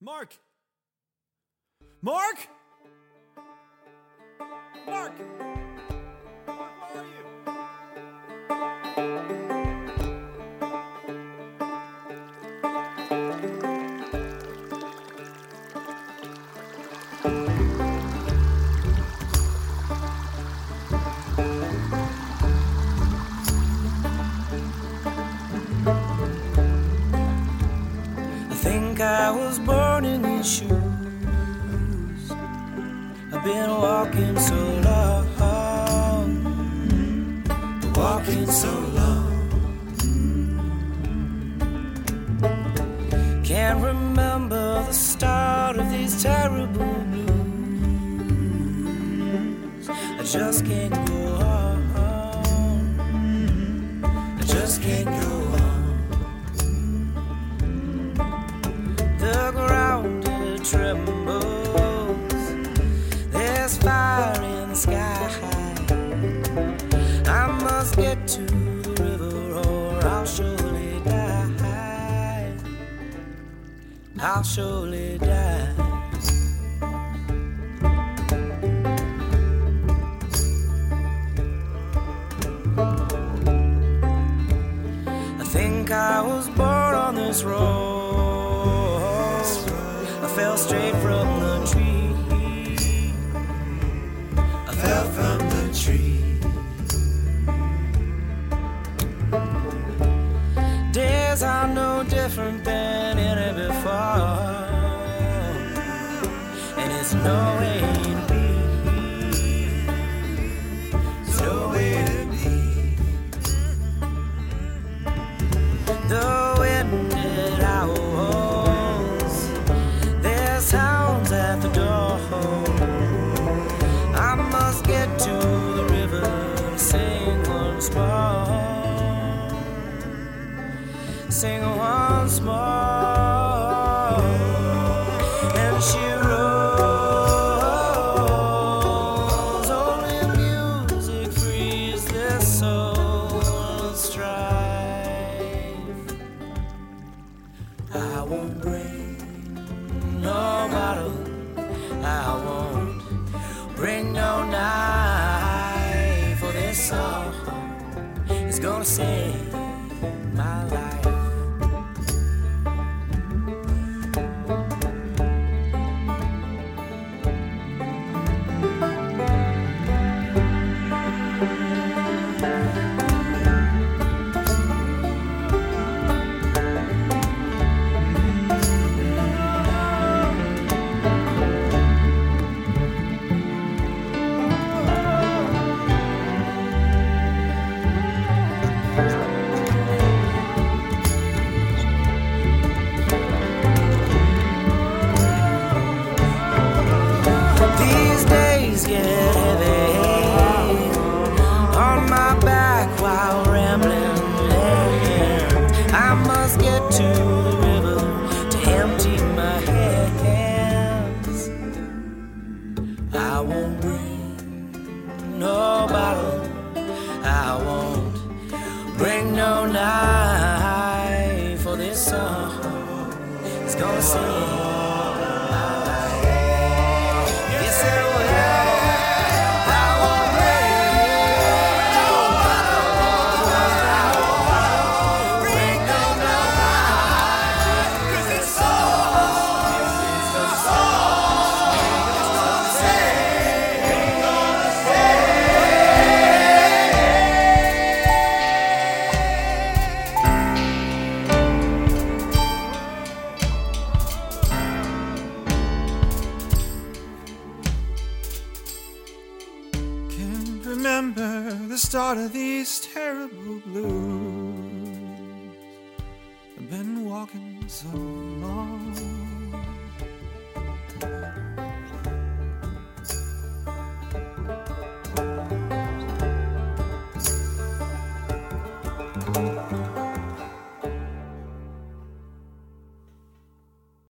Mark! Mark! Mark! Mark, where are you? I think I was born in these shoes. I've been walking so long, walking so long. Can't remember the start of these terrible blues. I just can't go on. I just can't go on. The ground it trembles. There's fire in the sky. I must get to the river or I'll surely die. I'll surely die. I think I was born on this road. I fell straight from the tree. I fell from the tree. Days are no different than any before, and it's no way to be. It's no way to be. The winded owls, their sounds at the door. I must get to the river to sing once more. Sing once more. And she rose. Only music frees this soul of strife. I won't bring no bottle. I won't bring no knife. For this song is gonna save my life. Get heavy on my back while rambling. I must get to the river to empty my hands. I won't bring no bottle. I won't bring no knife. For this song is gonna sing. Remember the start of these terrible blues. I've been walking so long.